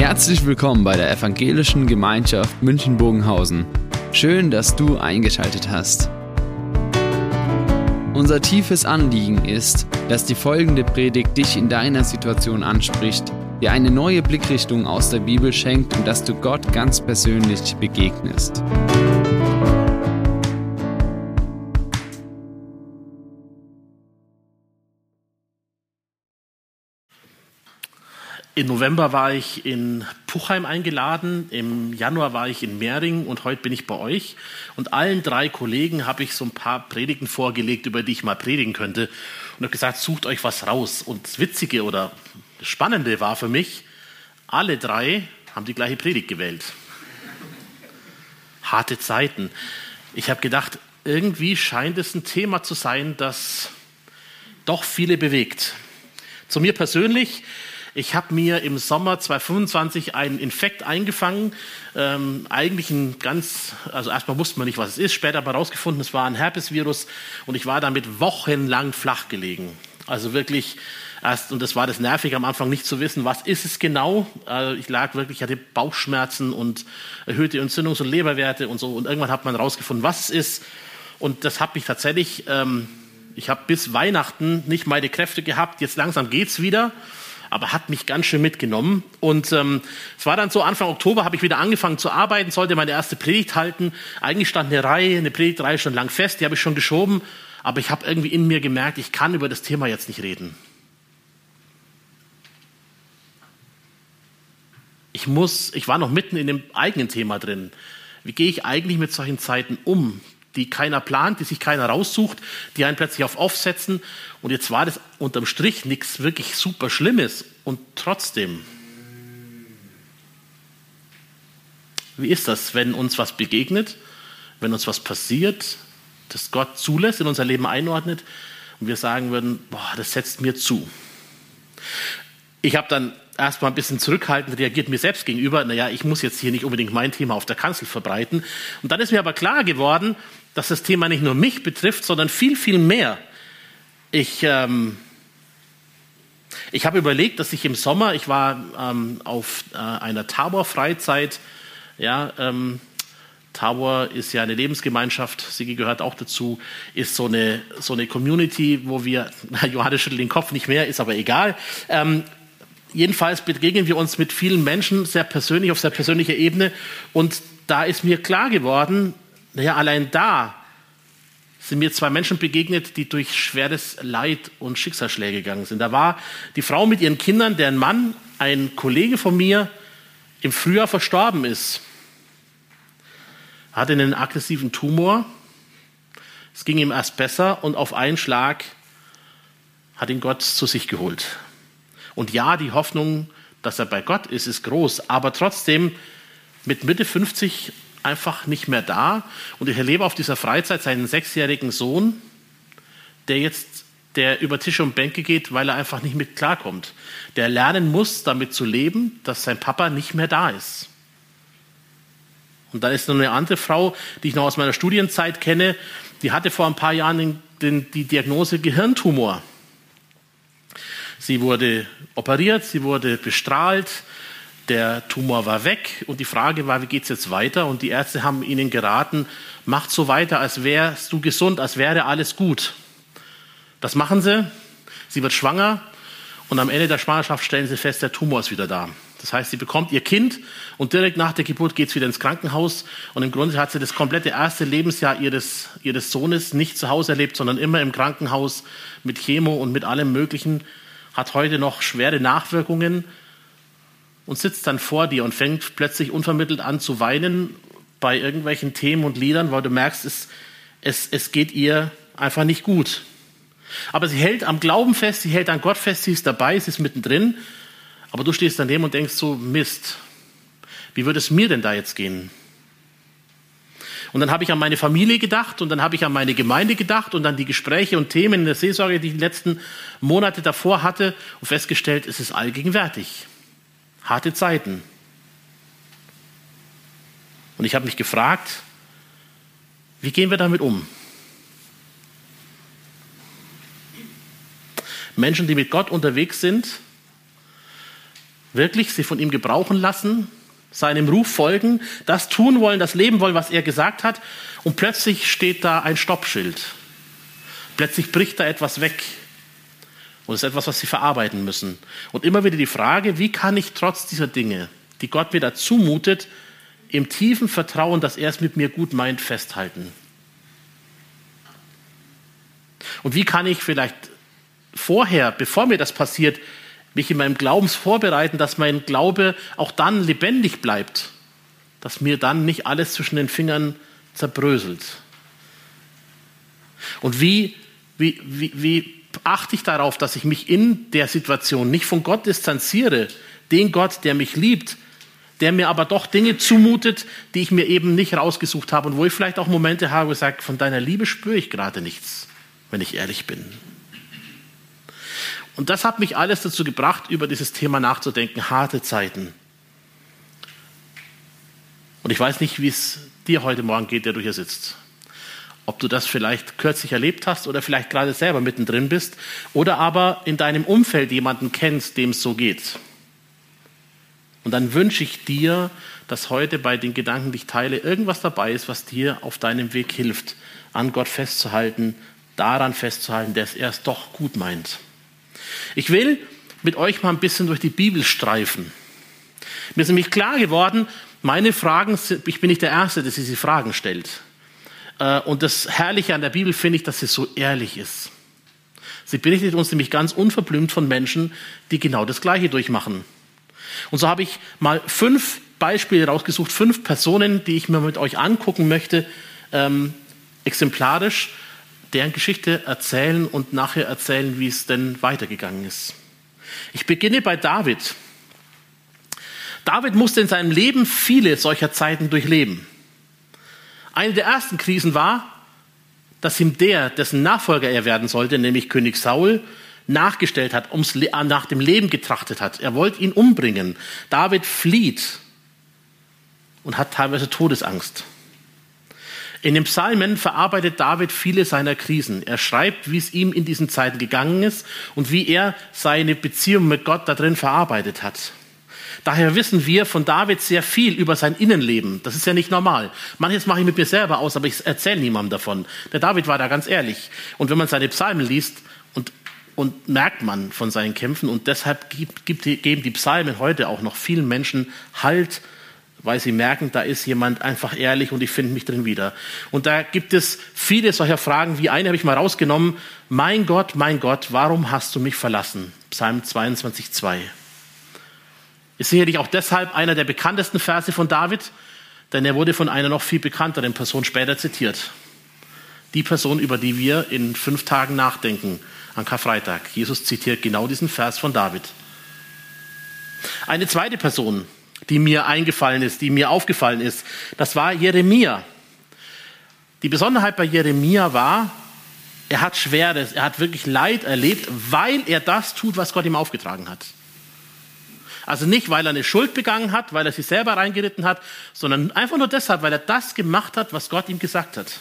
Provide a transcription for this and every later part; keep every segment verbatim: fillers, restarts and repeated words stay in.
Herzlich willkommen bei der Evangelischen Gemeinschaft München-Bogenhausen. Schön, dass du eingeschaltet hast. Unser tiefes Anliegen ist, dass die folgende Predigt dich in deiner Situation anspricht, dir eine neue Blickrichtung aus der Bibel schenkt und dass du Gott ganz persönlich begegnest. Im November war ich in Puchheim eingeladen, im Januar war ich in Mehring und heute bin ich bei euch. Und allen drei Kollegen habe ich so ein paar Predigten vorgelegt, über die ich mal predigen könnte. Und habe gesagt, sucht euch was raus. Und das Witzige oder das Spannende war für mich, alle drei haben die gleiche Predigt gewählt. Harte Zeiten. Ich habe gedacht, irgendwie scheint es ein Thema zu sein, das doch viele bewegt. Zu mir persönlich: Ich habe mir im Sommer zweitausendfünfundzwanzig einen Infekt eingefangen. Ähm, eigentlich ein ganz, also erstmal wusste man nicht, was es ist, später aber herausgefunden, es war ein Herpesvirus und ich war damit wochenlang flach gelegen. Also wirklich erst, und das war das Nervige am Anfang, nicht zu wissen, was ist es genau. Also ich lag wirklich, ich hatte Bauchschmerzen und erhöhte Entzündungs- und Leberwerte und so. Und irgendwann hat man herausgefunden, was es ist. Und das hat mich tatsächlich, ähm, ich habe bis Weihnachten nicht meine Kräfte gehabt. Jetzt langsam geht's wieder. Aber hat mich ganz schön mitgenommen. Und ähm, es war dann so, Anfang Oktober habe ich wieder angefangen zu arbeiten, sollte meine erste Predigt halten. Eigentlich stand eine Reihe, eine Predigtreihe schon lang fest, die habe ich schon geschoben. Aber ich habe irgendwie in mir gemerkt, ich kann über das Thema jetzt nicht reden. Ich muss, ich war noch mitten in dem eigenen Thema drin. Wie gehe ich eigentlich mit solchen Zeiten um, die keiner plant, die sich keiner raussucht, die einen plötzlich auf Off setzen. Und jetzt war das unterm Strich nichts wirklich super Schlimmes. Und trotzdem, wie ist das, wenn uns was begegnet, wenn uns was passiert, das Gott zulässt, in unser Leben einordnet und wir sagen würden, boah, das setzt mir zu. Ich habe dann erstmal ein bisschen zurückhaltend reagiert mir selbst gegenüber. Naja, ich muss jetzt hier nicht unbedingt mein Thema auf der Kanzel verbreiten. Und dann ist mir aber klar geworden, dass das Thema nicht nur mich betrifft, sondern viel, viel mehr. Ich, ähm, ich habe überlegt, dass ich im Sommer, ich war ähm, auf äh, einer Tabor-Freizeit. Ja, ähm, Tabor ist ja eine Lebensgemeinschaft, Sigi gehört auch dazu, ist so eine, so eine Community, wo wir, na, Johannes schüttelt den Kopf nicht mehr, ist aber egal. Ähm, Jedenfalls begegnen wir uns mit vielen Menschen sehr persönlich, auf sehr persönlicher Ebene. Und da ist mir klar geworden, naja, allein da sind mir zwei Menschen begegnet, die durch schweres Leid und Schicksalsschläge gegangen sind. Da war die Frau mit ihren Kindern, deren Mann, ein Kollege von mir, im Frühjahr verstorben ist. Er hatte einen aggressiven Tumor. Es ging ihm erst besser und auf einen Schlag hat ihn Gott zu sich geholt. Und ja, die Hoffnung, dass er bei Gott ist, ist groß, aber trotzdem mit Mitte fünfzig einfach nicht mehr da. Und ich erlebe auf dieser Freizeit seinen sechsjährigen Sohn, der jetzt der über Tische und Bänke geht, weil er einfach nicht mit klarkommt. Der lernen muss, damit zu leben, dass sein Papa nicht mehr da ist. Und dann ist noch eine andere Frau, die ich noch aus meiner Studienzeit kenne, die hatte vor ein paar Jahren den, den, die Diagnose Gehirntumor. Sie wurde operiert, sie wurde bestrahlt, der Tumor war weg und die Frage war, wie geht es jetzt weiter? Und die Ärzte haben ihnen geraten, macht so weiter, als wärst du gesund, als wäre alles gut. Das machen sie, sie wird schwanger und am Ende der Schwangerschaft stellen sie fest, der Tumor ist wieder da. Das heißt, sie bekommt ihr Kind und direkt nach der Geburt geht es wieder ins Krankenhaus und im Grunde hat sie das komplette erste Lebensjahr ihres, ihres Sohnes nicht zu Hause erlebt, sondern immer im Krankenhaus mit Chemo und mit allem Möglichen. Hat heute noch schwere Nachwirkungen und sitzt dann vor dir und fängt plötzlich unvermittelt an zu weinen bei irgendwelchen Themen und Liedern, weil du merkst, es, es, es geht ihr einfach nicht gut. Aber sie hält am Glauben fest, sie hält an Gott fest, sie ist dabei, sie ist mittendrin, aber du stehst daneben und denkst so, Mist, wie würde es mir denn da jetzt gehen? Und dann habe ich an meine Familie gedacht und dann habe ich an meine Gemeinde gedacht und an die Gespräche und Themen in der Seelsorge, die ich die letzten Monate davor hatte und festgestellt, es ist allgegenwärtig. Harte Zeiten. Und ich habe mich gefragt, wie gehen wir damit um? Menschen, die mit Gott unterwegs sind, wirklich sich von ihm gebrauchen lassen, seinem Ruf folgen, das tun wollen, das leben wollen, was er gesagt hat. Und plötzlich steht da ein Stoppschild. Plötzlich bricht da etwas weg. Und es ist etwas, was sie verarbeiten müssen. Und immer wieder die Frage, wie kann ich trotz dieser Dinge, die Gott mir da zumutet, im tiefen Vertrauen, dass er es mit mir gut meint, festhalten? Und wie kann ich vielleicht vorher, bevor mir das passiert, mich in meinem Glauben vorbereiten, dass mein Glaube auch dann lebendig bleibt, dass mir dann nicht alles zwischen den Fingern zerbröselt? Und wie, wie, wie, wie achte ich darauf, dass ich mich in der Situation nicht von Gott distanziere, den Gott, der mich liebt, der mir aber doch Dinge zumutet, die ich mir eben nicht rausgesucht habe und wo ich vielleicht auch Momente habe, wo ich sage, von deiner Liebe spüre ich gerade nichts, wenn ich ehrlich bin. Und das hat mich alles dazu gebracht, über dieses Thema nachzudenken, harte Zeiten. Und ich weiß nicht, wie es dir heute Morgen geht, der du hier sitzt. Ob du das vielleicht kürzlich erlebt hast oder vielleicht gerade selber mittendrin bist oder aber in deinem Umfeld jemanden kennst, dem es so geht. Und dann wünsche ich dir, dass heute bei den Gedanken, die ich teile, irgendwas dabei ist, was dir auf deinem Weg hilft, an Gott festzuhalten, daran festzuhalten, dass er es doch gut meint. Ich will mit euch mal ein bisschen durch die Bibel streifen. Mir ist nämlich klar geworden, meine Fragen, ich bin nicht der Erste, der diese Fragen stellt. Und das Herrliche an der Bibel finde ich, dass sie so ehrlich ist. Sie berichtet uns nämlich ganz unverblümt von Menschen, die genau das Gleiche durchmachen. Und so habe ich mal fünf Beispiele rausgesucht, fünf Personen, die ich mir mit euch angucken möchte, ähm, exemplarisch, deren Geschichte erzählen und nachher erzählen, wie es denn weitergegangen ist. Ich beginne bei David. David musste in seinem Leben viele solcher Zeiten durchleben. Eine der ersten Krisen war, dass ihm der, dessen Nachfolger er werden sollte, nämlich König Saul, nachgestellt hat, ums, nach dem Leben getrachtet hat. Er wollte ihn umbringen. David flieht und hat teilweise Todesangst. In den Psalmen verarbeitet David viele seiner Krisen. Er schreibt, wie es ihm in diesen Zeiten gegangen ist und wie er seine Beziehung mit Gott da drin verarbeitet hat. Daher wissen wir von David sehr viel über sein Innenleben. Das ist ja nicht normal. Manches mache ich mit mir selber aus, aber ich erzähle niemandem davon. Der David war da ganz ehrlich. Und wenn man seine Psalmen liest, und, und merkt man von seinen Kämpfen, und deshalb gibt, gibt, geben die Psalmen heute auch noch vielen Menschen Halt, weil sie merken, da ist jemand einfach ehrlich und ich finde mich drin wieder. Und da gibt es viele solcher Fragen, wie eine habe ich mal rausgenommen. Mein Gott, mein Gott, warum hast du mich verlassen? Psalm zweiundzwanzig, zwei. Ist sicherlich auch deshalb einer der bekanntesten Verse von David, denn er wurde von einer noch viel bekannteren Person später zitiert. Die Person, über die wir in fünf Tagen nachdenken, an Karfreitag. Jesus zitiert genau diesen Vers von David. Eine zweite Person, die mir eingefallen ist, die mir aufgefallen ist, das war Jeremia. Die Besonderheit bei Jeremia war, er hat Schweres, er hat wirklich Leid erlebt, weil er das tut, was Gott ihm aufgetragen hat. Also nicht, weil er eine Schuld begangen hat, weil er sich selber reingeritten hat, sondern einfach nur deshalb, weil er das gemacht hat, was Gott ihm gesagt hat.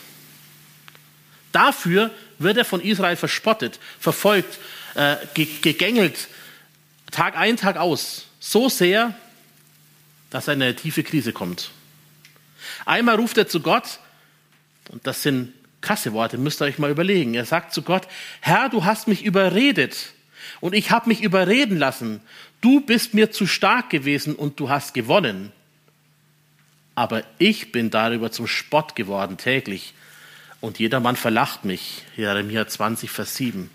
Dafür wird er von Israel verspottet, verfolgt, äh, gegängelt, Tag ein, Tag aus. So sehr, dass er in eine tiefe Krise kommt. Einmal ruft er zu Gott, und das sind krasse Worte, müsst ihr euch mal überlegen. Er sagt zu Gott, Herr, du hast mich überredet und ich habe mich überreden lassen. Du bist mir zu stark gewesen und du hast gewonnen. Aber ich bin darüber zum Spott geworden täglich. Und jedermann verlacht mich. Jeremia zwanzig, Vers sieben.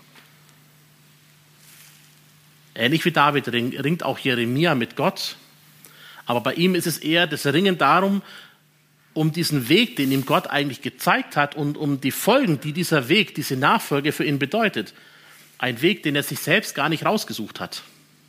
Ähnlich wie David ringt auch Jeremia mit Gott. Aber bei ihm ist es eher das Ringen darum, um diesen Weg, den ihm Gott eigentlich gezeigt hat und um die Folgen, die dieser Weg, diese Nachfolge für ihn bedeutet. Ein Weg, den er sich selbst gar nicht rausgesucht hat.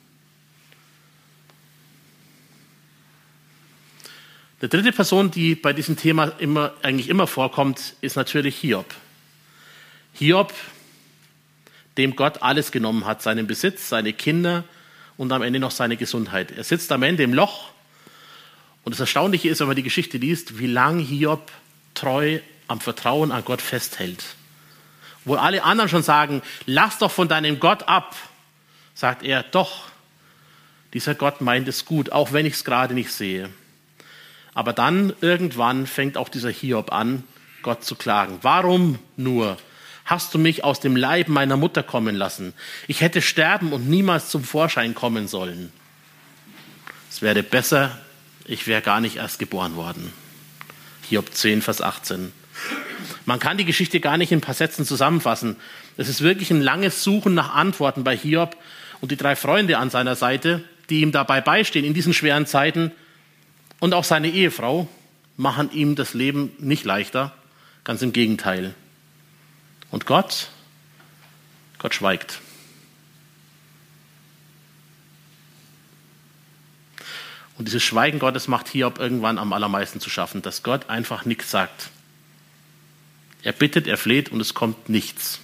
Die dritte Person, die bei diesem Thema immer, eigentlich immer vorkommt, ist natürlich Hiob. Hiob, dem Gott alles genommen hat, seinen Besitz, seine Kinder und am Ende noch seine Gesundheit. Er sitzt am Ende im Loch und das Erstaunliche ist, wenn man die Geschichte liest, wie lange Hiob treu am Vertrauen an Gott festhält. Wo alle anderen schon sagen, lass doch von deinem Gott ab, sagt er, doch, Dieser Gott meint es gut, auch wenn ich es gerade nicht sehe. Aber dann irgendwann fängt auch dieser Hiob an, Gott zu klagen. Warum nur hast du mich aus dem Leib meiner Mutter kommen lassen? Ich hätte sterben und niemals zum Vorschein kommen sollen. Es wäre besser, ich wäre gar nicht erst geboren worden. Hiob zehn, Vers achtzehn. Man kann die Geschichte gar nicht in ein paar Sätzen zusammenfassen. Es ist wirklich ein langes Suchen nach Antworten bei Hiob und die drei Freunde an seiner Seite, die ihm dabei beistehen in diesen schweren Zeiten, und auch seine Ehefrau machen ihm das Leben nicht leichter, ganz im Gegenteil. Und Gott, Gott schweigt. Und dieses Schweigen Gottes macht Hiob irgendwann am allermeisten zu schaffen, dass Gott einfach nichts sagt. Er bittet, er fleht und es kommt nichts.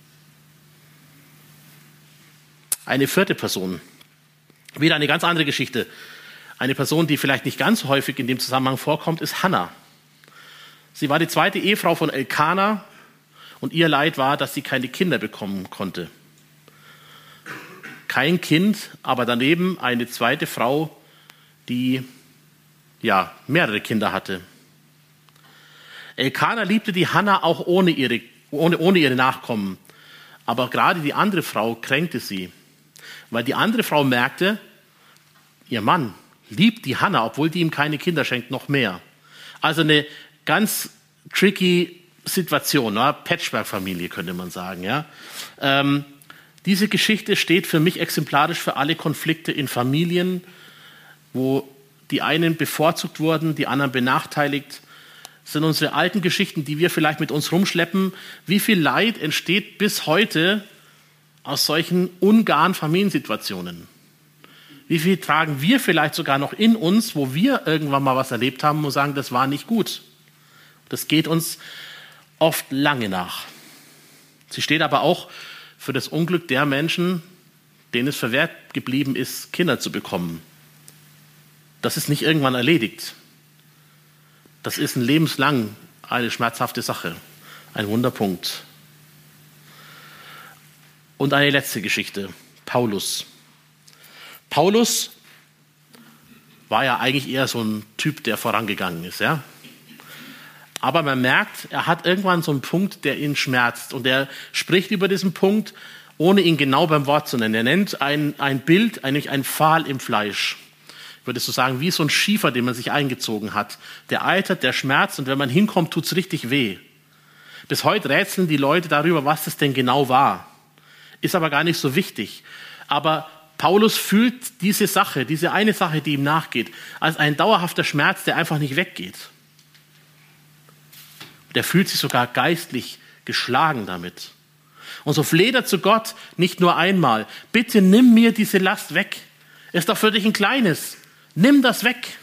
Eine vierte Person, wieder eine ganz andere Geschichte. Eine Person, die vielleicht nicht ganz häufig in dem Zusammenhang vorkommt, ist Hannah. Sie war die zweite Ehefrau von Elkana und ihr Leid war, dass sie keine Kinder bekommen konnte. Kein Kind, aber daneben eine zweite Frau, die ja mehrere Kinder hatte. Elkana liebte die Hannah auch ohne ihre, ohne, ohne ihre Nachkommen. Aber gerade die andere Frau kränkte sie, weil die andere Frau merkte, ihr Mann liebt die Hannah, obwohl die ihm keine Kinder schenkt, noch mehr. Also eine ganz tricky Situation, ne? Patchwork-Familie könnte man sagen. Ja? Ähm, diese Geschichte steht für mich exemplarisch für alle Konflikte in Familien, wo die einen bevorzugt wurden, die anderen benachteiligt. Das sind unsere alten Geschichten, die wir vielleicht mit uns rumschleppen. Wie viel Leid entsteht bis heute aus solchen ungaren Familiensituationen? Wie viel tragen wir vielleicht sogar noch in uns, wo wir irgendwann mal was erlebt haben und sagen, das war nicht gut. Das geht uns oft lange nach. Sie steht aber auch für das Unglück der Menschen, denen es verwehrt geblieben ist, Kinder zu bekommen. Das ist nicht irgendwann erledigt. Das ist ein lebenslang eine schmerzhafte Sache. Ein Wunderpunkt. Und eine letzte Geschichte. Paulus. Paulus war ja eigentlich eher so ein Typ, der vorangegangen ist. Ja? Aber man merkt, er hat irgendwann so einen Punkt, der ihn schmerzt. Und er spricht über diesen Punkt, ohne ihn genau beim Wort zu nennen. Er nennt ein, ein Bild, eigentlich ein Pfahl im Fleisch. Ich würde so sagen, wie so ein Schiefer, den man sich eingezogen hat. Der eitert, der schmerzt und wenn man hinkommt, tut es richtig weh. Bis heute rätseln die Leute darüber, was das denn genau war. Ist aber gar nicht so wichtig. Aber Paulus fühlt diese Sache, diese eine Sache, die ihm nachgeht, als ein dauerhafter Schmerz, der einfach nicht weggeht. Der fühlt sich sogar geistlich geschlagen damit. Und so fleht er zu Gott nicht nur einmal. Bitte nimm mir diese Last weg. Ist doch für dich ein kleines. Nimm das weg.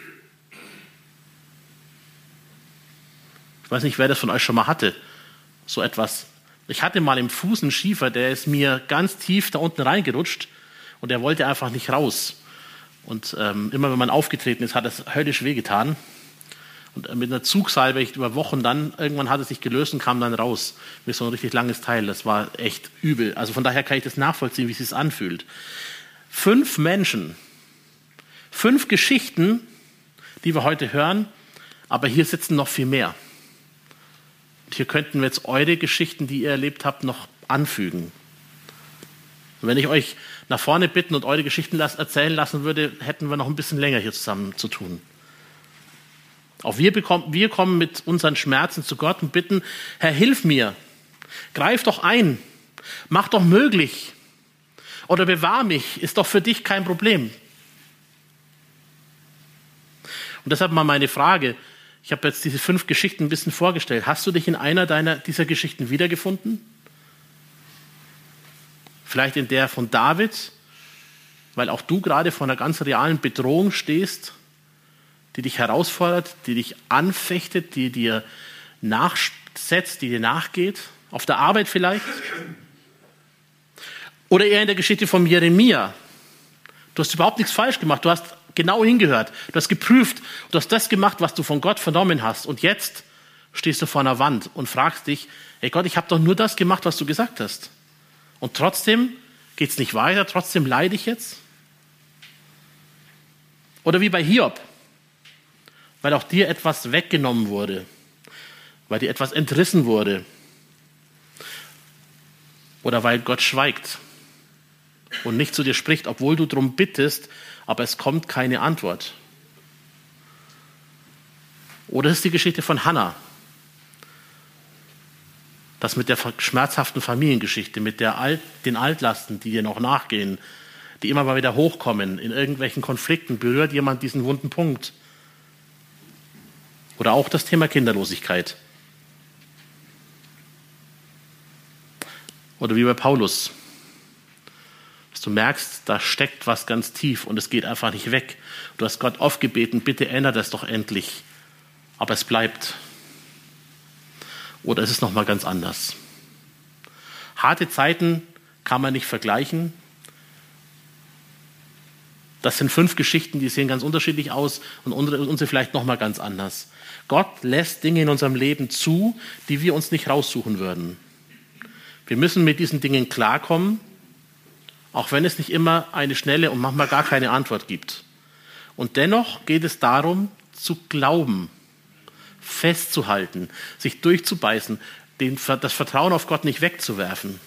Ich weiß nicht, wer das von euch schon mal hatte. So etwas. Ich hatte mal im Fuß einen Schiefer, der ist mir ganz tief da unten reingerutscht und der wollte einfach nicht raus. Und ähm, immer wenn man aufgetreten ist, hat es höllisch wehgetan. Und mit einer Zugsalbe über Wochen dann, irgendwann hat es sich gelöst und kam dann raus. Mit so ein richtig langes Teil. Das war echt übel. Also von daher kann ich das nachvollziehen, wie es sich anfühlt. Fünf Menschen, fünf Geschichten, die wir heute hören, aber hier sitzen noch viel mehr. Und hier könnten wir jetzt eure Geschichten, die ihr erlebt habt, noch anfügen. Und wenn ich euch nach vorne bitten und eure Geschichten erzählen lassen würde, hätten wir noch ein bisschen länger hier zusammen zu tun. Auch wir, bekommen, wir kommen mit unseren Schmerzen zu Gott und bitten, Herr, hilf mir, greif doch ein, mach doch möglich oder bewahr mich, ist doch für dich kein Problem. Und deshalb mal meine Frage, ich habe jetzt diese fünf Geschichten ein bisschen vorgestellt, hast du dich in einer deiner, dieser Geschichten wiedergefunden? Vielleicht in der von David, weil auch du gerade vor einer ganz realen Bedrohung stehst, die dich herausfordert, die dich anfechtet, die dir nachsetzt, die dir nachgeht, auf der Arbeit vielleicht. Oder eher in der Geschichte von Jeremia. Du hast überhaupt nichts falsch gemacht, du hast genau hingehört, du hast geprüft, du hast das gemacht, was du von Gott vernommen hast. Und jetzt stehst du vor einer Wand und fragst dich, ey Gott, ich habe doch nur das gemacht, was du gesagt hast. Und trotzdem geht es nicht weiter, trotzdem leide ich jetzt. Oder wie bei Hiob, weil auch dir etwas weggenommen wurde, weil dir etwas entrissen wurde. Oder weil Gott schweigt und nicht zu dir spricht, obwohl du darum bittest, aber es kommt keine Antwort. Oder es ist die Geschichte von Hannah. Das mit der schmerzhaften Familiengeschichte, mit der Alt, den Altlasten, die dir noch nachgehen, die immer mal wieder hochkommen, in irgendwelchen Konflikten, berührt jemand diesen wunden Punkt. Oder auch das Thema Kinderlosigkeit. Oder wie bei Paulus. Dass du merkst, da steckt was ganz tief und es geht einfach nicht weg. Du hast Gott oft gebeten, bitte ändere das doch endlich. Aber es bleibt. Oder ist es nochmal ganz anders? Harte Zeiten kann man nicht vergleichen. Das sind fünf Geschichten, die sehen ganz unterschiedlich aus und unsere vielleicht nochmal ganz anders. Gott lässt Dinge in unserem Leben zu, die wir uns nicht raussuchen würden. Wir müssen mit diesen Dingen klarkommen, auch wenn es nicht immer eine schnelle und manchmal gar keine Antwort gibt. Und dennoch geht es darum, zu glauben, festzuhalten, sich durchzubeißen, den, das Vertrauen auf Gott nicht wegzuwerfen.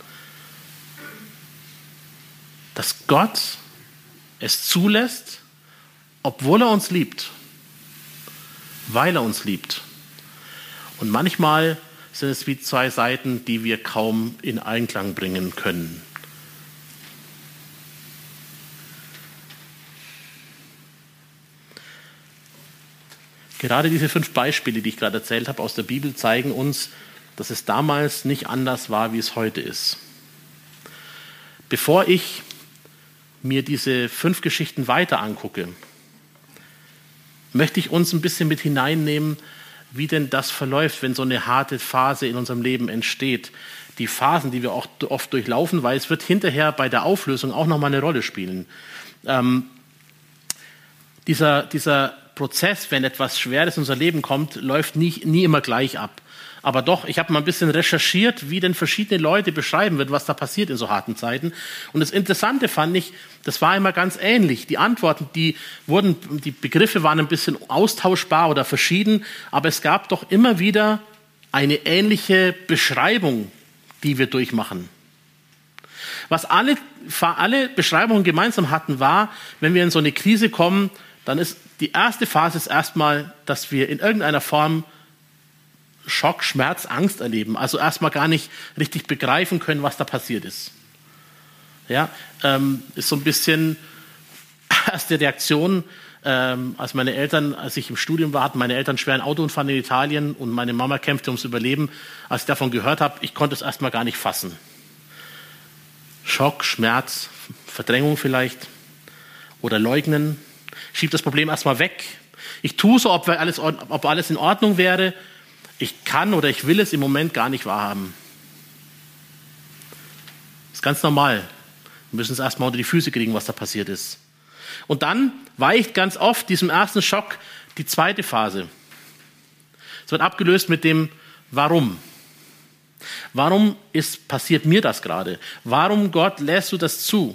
Dass Gott es zulässt, obwohl er uns liebt, weil er uns liebt. Und manchmal sind es wie zwei Seiten, die wir kaum in Einklang bringen können. Gerade diese fünf Beispiele, die ich gerade erzählt habe aus der Bibel, zeigen uns, dass es damals nicht anders war, wie es heute ist. Bevor ich mir diese fünf Geschichten weiter angucke, möchte ich uns ein bisschen mit hineinnehmen, wie denn das verläuft, wenn so eine harte Phase in unserem Leben entsteht. Die Phasen, die wir auch oft durchlaufen, weil es wird hinterher bei der Auflösung auch nochmal eine Rolle spielen. Ähm, dieser, dieser Prozess, wenn etwas Schweres in unser Leben kommt, läuft nie, nie immer gleich ab. Aber doch, ich habe mal ein bisschen recherchiert, wie denn verschiedene Leute beschreiben wird, was da passiert in so harten Zeiten. Und das Interessante fand ich, das war immer ganz ähnlich. Die Antworten, die wurden, die Begriffe waren ein bisschen austauschbar oder verschieden, aber es gab doch immer wieder eine ähnliche Beschreibung, die wir durchmachen. Was alle, alle Beschreibungen gemeinsam hatten, war, wenn wir in so eine Krise kommen, dann ist die erste Phase ist erstmal, dass wir in irgendeiner Form Schock, Schmerz, Angst erleben. Also erstmal gar nicht richtig begreifen können, was da passiert ist. Ja, ähm, ist so ein bisschen erste Reaktion, ähm, als meine Eltern, als ich im Studium war, hatten meine Eltern einen schweren Autounfall in Italien und meine Mama kämpfte ums Überleben. Als ich davon gehört habe, ich konnte es erstmal gar nicht fassen. Schock, Schmerz, Verdrängung vielleicht oder Leugnen. Schieb das Problem erstmal weg. Ich tue so, ob alles, ob alles in Ordnung wäre. Ich kann oder ich will es im Moment gar nicht wahrhaben. Das ist ganz normal. Wir müssen es erstmal unter die Füße kriegen, was da passiert ist. Und dann weicht ganz oft diesem ersten Schock die zweite Phase. Es wird abgelöst mit dem Warum. Warum ist, passiert mir das gerade? Warum, Gott, lässt du das zu?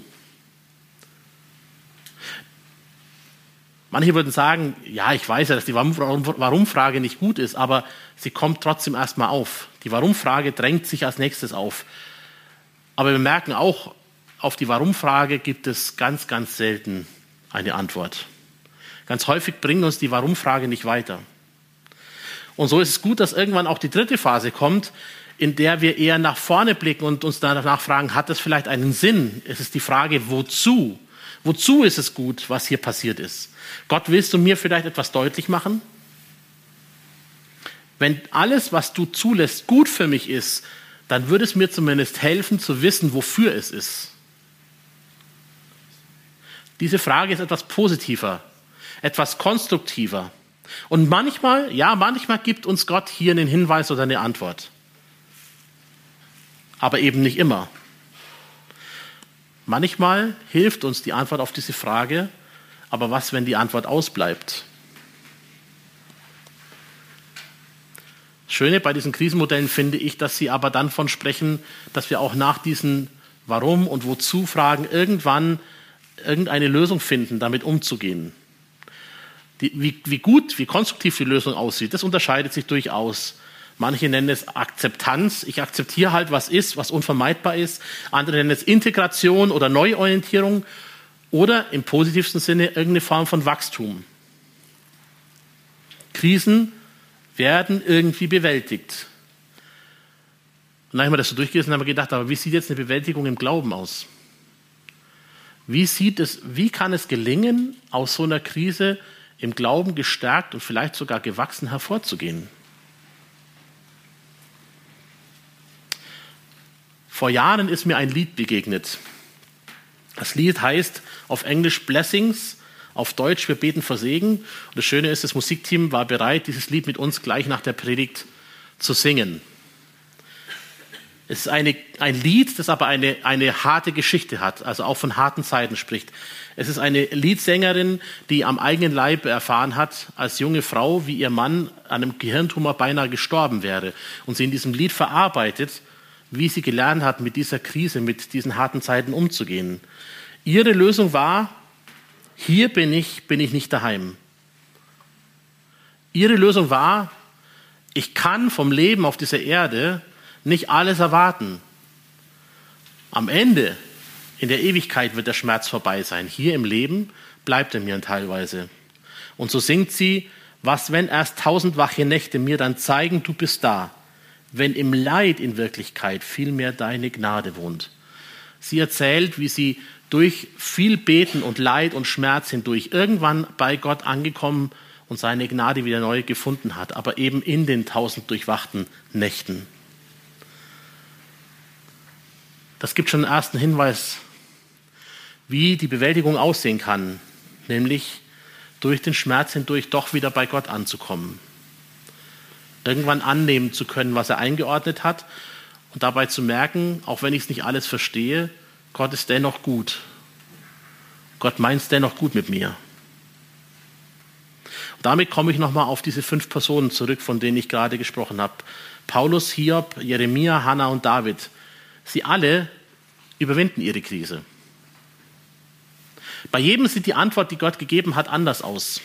Manche würden sagen, ja, ich weiß ja, dass die Warum-Frage nicht gut ist, aber sie kommt trotzdem erstmal auf. Die Warum-Frage drängt sich als nächstes auf. Aber wir merken auch, auf die Warum-Frage gibt es ganz, ganz selten eine Antwort. Ganz häufig bringt uns die Warum-Frage nicht weiter. Und so ist es gut, dass irgendwann auch die dritte Phase kommt, in der wir eher nach vorne blicken und uns danach fragen, hat das vielleicht einen Sinn? Es ist die Frage, wozu? Wozu ist es gut, was hier passiert ist? Gott, willst du mir vielleicht etwas deutlich machen? Wenn alles, was du zulässt, gut für mich ist, dann würde es mir zumindest helfen, zu wissen, wofür es ist. Diese Frage ist etwas positiver, etwas konstruktiver. Und manchmal, ja, manchmal gibt uns Gott hier einen Hinweis oder eine Antwort. Aber eben nicht immer. Manchmal hilft uns die Antwort auf diese Frage, aber was, wenn die Antwort ausbleibt? Das Schöne bei diesen Krisenmodellen finde ich, dass sie aber dann von sprechen, dass wir auch nach diesen Warum- und Wozu-Fragen irgendwann irgendeine Lösung finden, damit umzugehen. Die, wie, wie gut, wie konstruktiv die Lösung aussieht, das unterscheidet sich durchaus. Manche nennen es Akzeptanz. Ich akzeptiere halt, was ist, was unvermeidbar ist. Andere nennen es Integration oder Neuorientierung oder im positivsten Sinne irgendeine Form von Wachstum. Krisen werden irgendwie bewältigt. Und dann haben wir das so durchgelesen und haben gedacht, aber wie sieht jetzt eine Bewältigung im Glauben aus? Wie sieht es, wie kann es gelingen, aus so einer Krise im Glauben gestärkt und vielleicht sogar gewachsen hervorzugehen? Vor Jahren ist mir ein Lied begegnet. Das Lied heißt auf Englisch Blessings, auf Deutsch Wir beten für Segen. Und das Schöne ist, das Musikteam war bereit, dieses Lied mit uns gleich nach der Predigt zu singen. Es ist eine, ein Lied, das aber eine, eine harte Geschichte hat, also auch von harten Zeiten spricht. Es ist eine Liedsängerin, die am eigenen Leib erfahren hat, als junge Frau, wie ihr Mann an einem Gehirntumor beinahe gestorben wäre. Und sie in diesem Lied verarbeitet, wie sie gelernt hat, mit dieser Krise, mit diesen harten Zeiten umzugehen. Ihre Lösung war, hier bin ich, bin ich nicht daheim. Ihre Lösung war, ich kann vom Leben auf dieser Erde nicht alles erwarten. Am Ende, in der Ewigkeit, wird der Schmerz vorbei sein. Hier im Leben bleibt er mir teilweise. Und so singt sie, was, wenn erst tausend wache Nächte mir dann zeigen, du bist da, wenn im Leid in Wirklichkeit vielmehr deine Gnade wohnt. Sie erzählt, wie sie durch viel Beten und Leid und Schmerz hindurch irgendwann bei Gott angekommen und seine Gnade wieder neu gefunden hat, aber eben in den tausend durchwachten Nächten. Das gibt schon einen ersten Hinweis, wie die Bewältigung aussehen kann, nämlich durch den Schmerz hindurch doch wieder bei Gott anzukommen. Irgendwann annehmen zu können, was er eingeordnet hat und dabei zu merken, auch wenn ich es nicht alles verstehe, Gott ist dennoch gut. Gott meint es dennoch gut mit mir. Und damit komme ich nochmal auf diese fünf Personen zurück, von denen ich gerade gesprochen habe. Paulus, Hiob, Jeremia, Hannah und David. Sie alle überwinden ihre Krise. Bei jedem sieht die Antwort, die Gott gegeben hat, anders aus.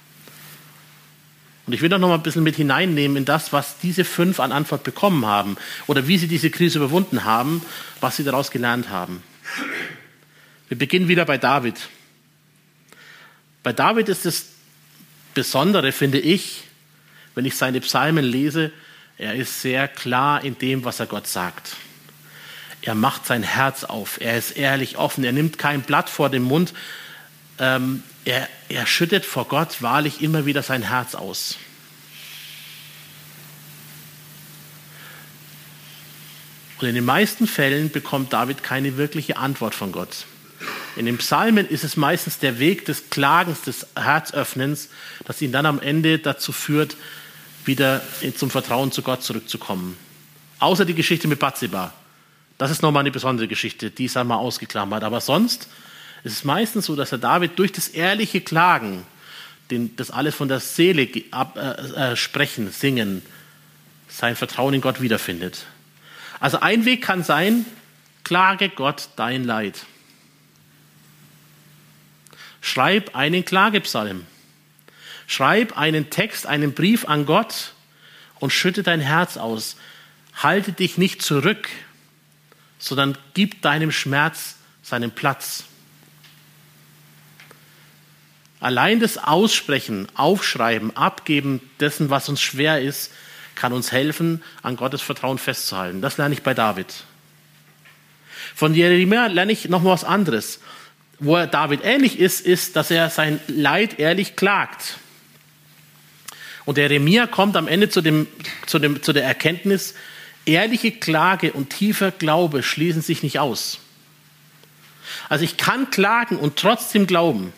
Und ich will doch noch mal ein bisschen mit hineinnehmen in das, was diese fünf an Antwort bekommen haben oder wie sie diese Krise überwunden haben, was sie daraus gelernt haben. Wir beginnen wieder bei David. Bei David ist das Besondere, finde ich, wenn ich seine Psalmen lese, er ist sehr klar in dem, was er Gott sagt. Er macht sein Herz auf, er ist ehrlich offen, er nimmt kein Blatt vor den Mund, ähm, er, er schüttet vor Gott wahrlich immer wieder sein Herz aus. Und in den meisten Fällen bekommt David keine wirkliche Antwort von Gott. In den Psalmen ist es meistens der Weg des Klagens, des Herzöffnens, das ihn dann am Ende dazu führt, wieder zum Vertrauen zu Gott zurückzukommen. Außer die Geschichte mit Bathseba. Das ist nochmal eine besondere Geschichte, die ist einmal ausgeklammert. Aber sonst ist es meistens so, dass der David durch das ehrliche Klagen, den, das alles von der Seele ab, äh, äh, sprechen, singen, sein Vertrauen in Gott wiederfindet. Also ein Weg kann sein, klage Gott dein Leid. Schreib einen Klagepsalm. Schreib einen Text, einen Brief an Gott und schütte dein Herz aus. Halte dich nicht zurück, sondern gib deinem Schmerz seinen Platz. Allein das Aussprechen, Aufschreiben, Abgeben dessen, was uns schwer ist, kann uns helfen, an Gottes Vertrauen festzuhalten. Das lerne ich bei David. Von Jeremia lerne ich noch mal was anderes. Wo er David ähnlich ist, ist, dass er sein Leid ehrlich klagt. Und Jeremia kommt am Ende zu, dem, zu, dem, zu der Erkenntnis, ehrliche Klage und tiefer Glaube schließen sich nicht aus. Also ich kann klagen und trotzdem glauben.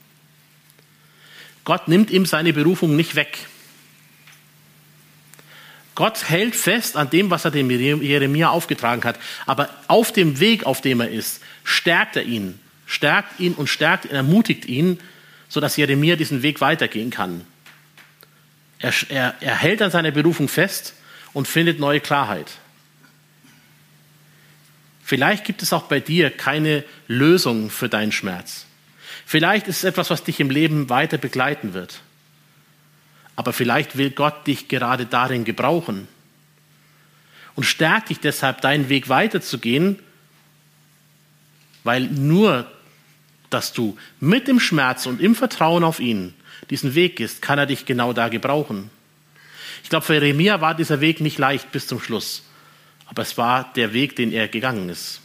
Gott nimmt ihm seine Berufung nicht weg. Gott hält fest an dem, was er dem Jeremia aufgetragen hat. Aber auf dem Weg, auf dem er ist, stärkt er ihn. Stärkt ihn und stärkt, ermutigt ihn, sodass Jeremia diesen Weg weitergehen kann. Er, er, er hält an seiner Berufung fest und findet neue Klarheit. Vielleicht gibt es auch bei dir keine Lösung für deinen Schmerz. Vielleicht ist es etwas, was dich im Leben weiter begleiten wird. Aber vielleicht will Gott dich gerade darin gebrauchen und stärkt dich deshalb, deinen Weg weiterzugehen, weil nur, dass du mit dem Schmerz und im Vertrauen auf ihn diesen Weg gehst, kann er dich genau da gebrauchen. Ich glaube, für Jeremia war dieser Weg nicht leicht bis zum Schluss, aber es war der Weg, den er gegangen ist.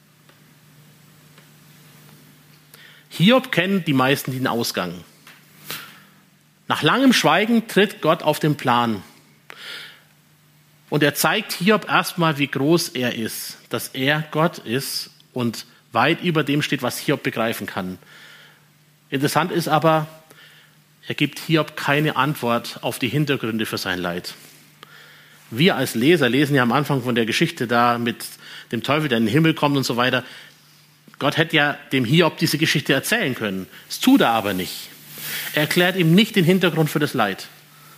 Hiob kennen die meisten den Ausgang. Nach langem Schweigen tritt Gott auf den Plan. Und er zeigt Hiob erstmal, wie groß er ist, dass er Gott ist und weit über dem steht, was Hiob begreifen kann. Interessant ist aber, er gibt Hiob keine Antwort auf die Hintergründe für sein Leid. Wir als Leser lesen ja am Anfang von der Geschichte da mit dem Teufel, der in den Himmel kommt und so weiter. Gott hätte ja dem Hiob diese Geschichte erzählen können. Das tut er aber nicht. Er erklärt ihm nicht den Hintergrund für das Leid.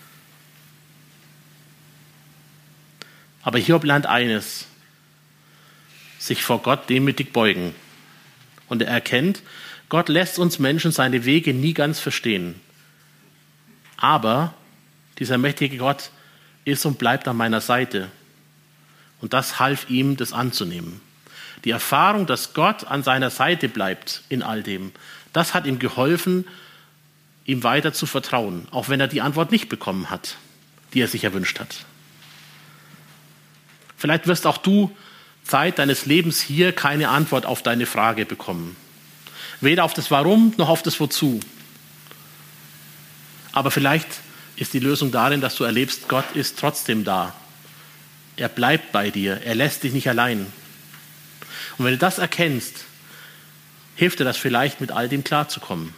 Aber Hiob lernt eines: sich vor Gott demütig beugen. Und er erkennt, Gott lässt uns Menschen seine Wege nie ganz verstehen. Aber dieser mächtige Gott ist und bleibt an meiner Seite. Und das half ihm, das anzunehmen. Die Erfahrung, dass Gott an seiner Seite bleibt in all dem, das hat ihm geholfen, ihm weiter zu vertrauen, auch wenn er die Antwort nicht bekommen hat, die er sich erwünscht hat. Vielleicht wirst auch du Zeit deines Lebens hier keine Antwort auf deine Frage bekommen. Weder auf das Warum noch auf das Wozu. Aber vielleicht ist die Lösung darin, dass du erlebst, Gott ist trotzdem da. Er bleibt bei dir, er lässt dich nicht allein. Und wenn du das erkennst, hilft dir das vielleicht, mit all dem klarzukommen.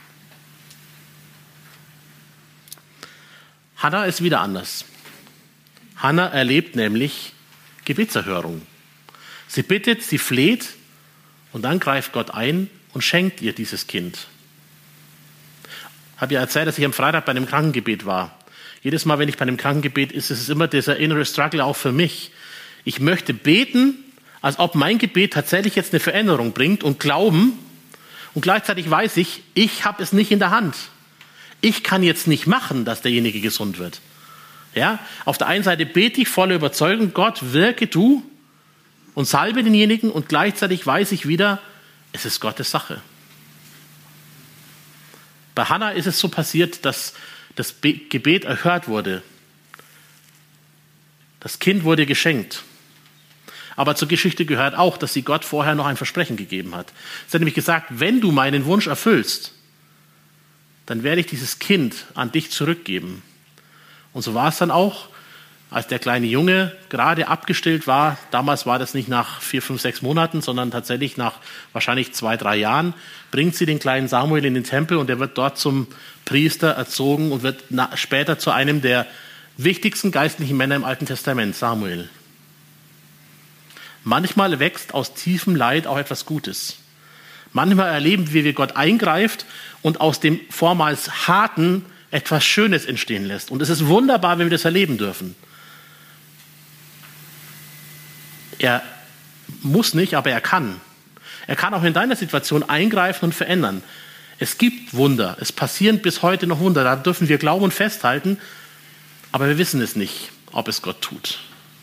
Hannah ist wieder anders. Hannah erlebt nämlich Gebetserhörung. Sie bittet, sie fleht und dann greift Gott ein und schenkt ihr dieses Kind. Ich habe ja erzählt, dass ich am Freitag bei einem Krankengebet war. Jedes Mal, wenn ich bei einem Krankengebet ist, ist es immer dieser innere Struggle auch für mich. Ich möchte beten, als ob mein Gebet tatsächlich jetzt eine Veränderung bringt und glauben. Und gleichzeitig weiß ich, ich habe es nicht in der Hand. Ich kann jetzt nicht machen, dass derjenige gesund wird. Ja? Auf der einen Seite bete ich voller Überzeugung, Gott, wirke du und salbe denjenigen. Und gleichzeitig weiß ich wieder, es ist Gottes Sache. Bei Hannah ist es so passiert, dass das Be- Gebet erhört wurde. Das Kind wurde geschenkt. Aber zur Geschichte gehört auch, dass sie Gott vorher noch ein Versprechen gegeben hat. Sie hat nämlich gesagt, wenn du meinen Wunsch erfüllst, dann werde ich dieses Kind an dich zurückgeben. Und so war es dann auch, als der kleine Junge gerade abgestillt war. Damals war das nicht nach vier, fünf, sechs Monaten, sondern tatsächlich nach wahrscheinlich zwei, drei Jahren, bringt sie den kleinen Samuel in den Tempel und er wird dort zum Priester erzogen und wird na- später zu einem der wichtigsten geistlichen Männer im Alten Testament, Samuel. Manchmal wächst aus tiefem Leid auch etwas Gutes. Manchmal erleben wir, wie Gott eingreift und aus dem vormals Harten etwas Schönes entstehen lässt. Und es ist wunderbar, wenn wir das erleben dürfen. Er muss nicht, aber er kann. Er kann auch in deiner Situation eingreifen und verändern. Es gibt Wunder. Es passieren bis heute noch Wunder. Da dürfen wir glauben und festhalten. Aber wir wissen es nicht, ob es Gott tut.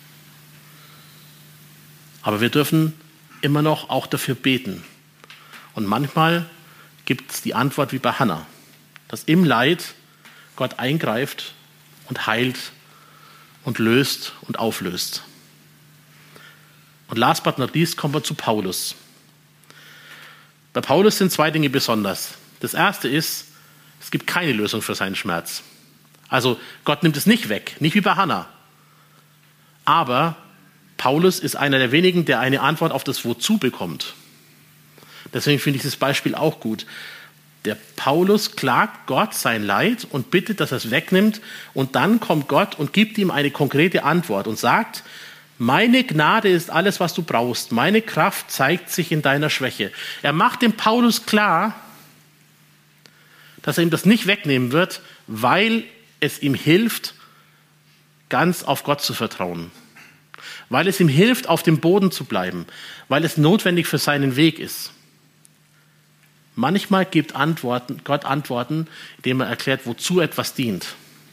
Aber wir dürfen immer noch auch dafür beten. Und manchmal gibt es die Antwort wie bei Hannah, dass im Leid Gott eingreift und heilt und löst und auflöst. Und last but not least kommen wir zu Paulus. Bei Paulus sind zwei Dinge besonders. Das erste ist, es gibt keine Lösung für seinen Schmerz. Also Gott nimmt es nicht weg, nicht wie bei Hannah. Aber Paulus ist einer der wenigen, der eine Antwort auf das Wozu bekommt. Deswegen finde ich das Beispiel auch gut. Der Paulus klagt Gott sein Leid und bittet, dass er es wegnimmt. Und dann kommt Gott und gibt ihm eine konkrete Antwort und sagt, meine Gnade ist alles, was du brauchst. Meine Kraft zeigt sich in deiner Schwäche. Er macht dem Paulus klar, dass er ihm das nicht wegnehmen wird, weil es ihm hilft, ganz auf Gott zu vertrauen. Weil es ihm hilft, auf dem Boden zu bleiben. Weil es notwendig für seinen Weg ist. Manchmal gibt Antworten, Gott Antworten, indem er erklärt, wozu etwas dient.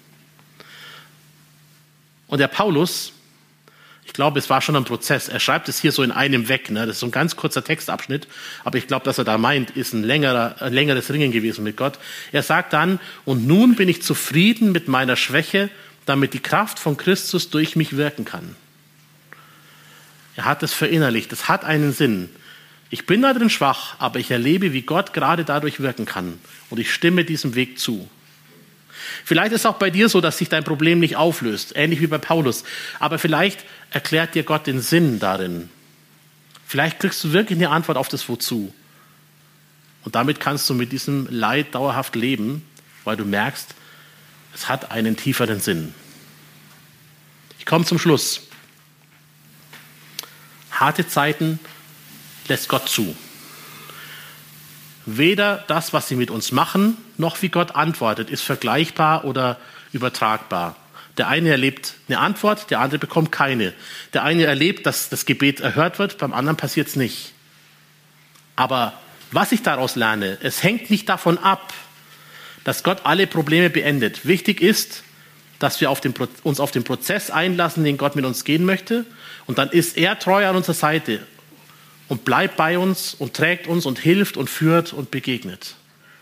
Und der Paulus, ich glaube, es war schon ein Prozess. Er schreibt es hier so in einem weg. Ne? Das ist so ein ganz kurzer Textabschnitt. Aber ich glaube, dass er da meint, ist ein, längerer, ein längeres Ringen gewesen mit Gott. Er sagt dann, und nun bin ich zufrieden mit meiner Schwäche, damit die Kraft von Christus durch mich wirken kann. Er hat es verinnerlicht. Das hat einen Sinn. Ich bin da drin schwach, aber ich erlebe, wie Gott gerade dadurch wirken kann. Und ich stimme diesem Weg zu. Vielleicht ist es auch bei dir so, dass sich dein Problem nicht auflöst, ähnlich wie bei Paulus. Aber vielleicht erklärt dir Gott den Sinn darin. Vielleicht kriegst du wirklich eine Antwort auf das Wozu. Und damit kannst du mit diesem Leid dauerhaft leben, weil du merkst, es hat einen tieferen Sinn. Ich komme zum Schluss. Harte Zeiten lässt Gott zu. Weder das, was sie mit uns machen, noch wie Gott antwortet, ist vergleichbar oder übertragbar. Der eine erlebt eine Antwort, der andere bekommt keine. Der eine erlebt, dass das Gebet erhört wird, beim anderen passiert es nicht. Aber was ich daraus lerne, es hängt nicht davon ab, dass Gott alle Probleme beendet. Wichtig ist, dass wir auf den, uns auf den Prozess einlassen, den Gott mit uns gehen möchte. Und dann ist er treu an unserer Seite und bleibt bei uns und trägt uns und hilft und führt und begegnet.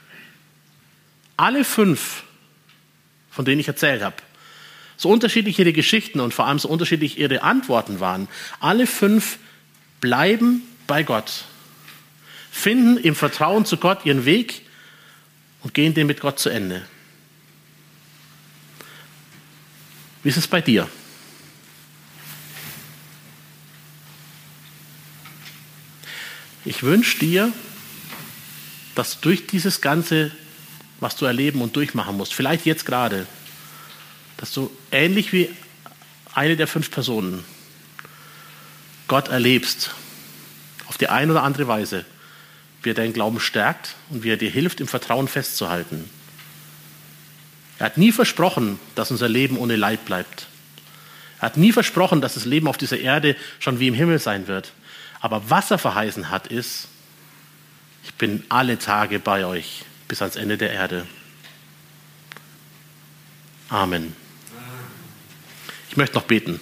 Alle fünf, von denen ich erzählt habe, so unterschiedlich ihre Geschichten und vor allem so unterschiedlich ihre Antworten waren, alle fünf bleiben bei Gott, finden im Vertrauen zu Gott ihren Weg und gehen den mit Gott zu Ende. Wie ist es bei dir? Ich wünsche dir, dass du durch dieses Ganze, was du erleben und durchmachen musst, vielleicht jetzt gerade, dass du ähnlich wie eine der fünf Personen Gott erlebst, auf die eine oder andere Weise, wie er deinen Glauben stärkt und wie er dir hilft, im Vertrauen festzuhalten. Er hat nie versprochen, dass unser Leben ohne Leid bleibt. Er hat nie versprochen, dass das Leben auf dieser Erde schon wie im Himmel sein wird. Aber was er verheißen hat, ist, ich bin alle Tage bei euch bis ans Ende der Erde. Amen. Ich möchte noch beten.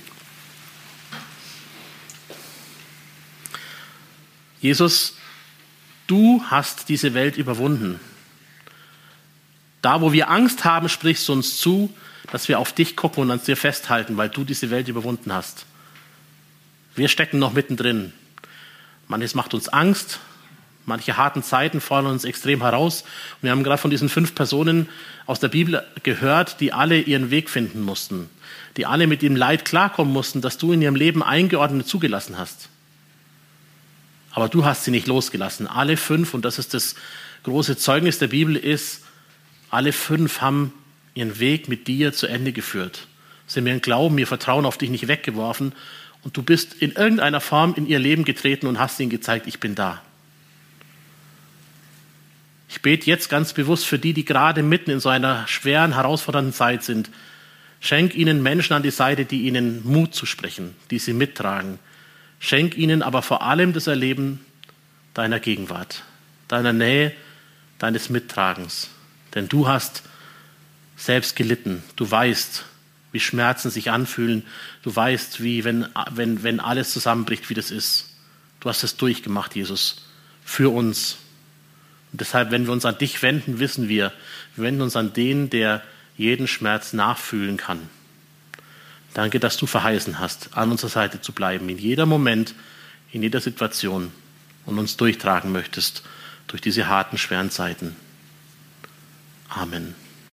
Jesus, du hast diese Welt überwunden. Da, wo wir Angst haben, sprichst du uns zu, dass wir auf dich gucken und an dir festhalten, weil du diese Welt überwunden hast. Wir stecken noch mittendrin. Manches macht uns Angst, manche harten Zeiten fordern uns extrem heraus. Und wir haben gerade von diesen fünf Personen aus der Bibel gehört, die alle ihren Weg finden mussten, die alle mit dem Leid klarkommen mussten, das du in ihrem Leben eingeordnet und zugelassen hast. Aber du hast sie nicht losgelassen. Alle fünf, und das ist das große Zeugnis der Bibel, ist, alle fünf haben ihren Weg mit dir zu Ende geführt. Sie haben ihren Glauben, ihr Vertrauen auf dich nicht weggeworfen. Und du bist in irgendeiner Form in ihr Leben getreten und hast ihnen gezeigt, ich bin da. Ich bete jetzt ganz bewusst für die, die gerade mitten in so einer schweren, herausfordernden Zeit sind. Schenk ihnen Menschen an die Seite, die ihnen Mut zusprechen, die sie mittragen. Schenk ihnen aber vor allem das Erleben deiner Gegenwart, deiner Nähe, deines Mittragens. Denn du hast selbst gelitten. Du weißt, wie Schmerzen sich anfühlen. Du weißt, wie, wenn, wenn, wenn alles zusammenbricht, wie das ist. Du hast es durchgemacht, Jesus, für uns. Und deshalb, wenn wir uns an dich wenden, wissen wir, wir wenden uns an den, der jeden Schmerz nachfühlen kann. Danke, dass du verheißen hast, an unserer Seite zu bleiben, in jedem Moment, in jeder Situation und uns durchtragen möchtest durch diese harten, schweren Zeiten. Amen.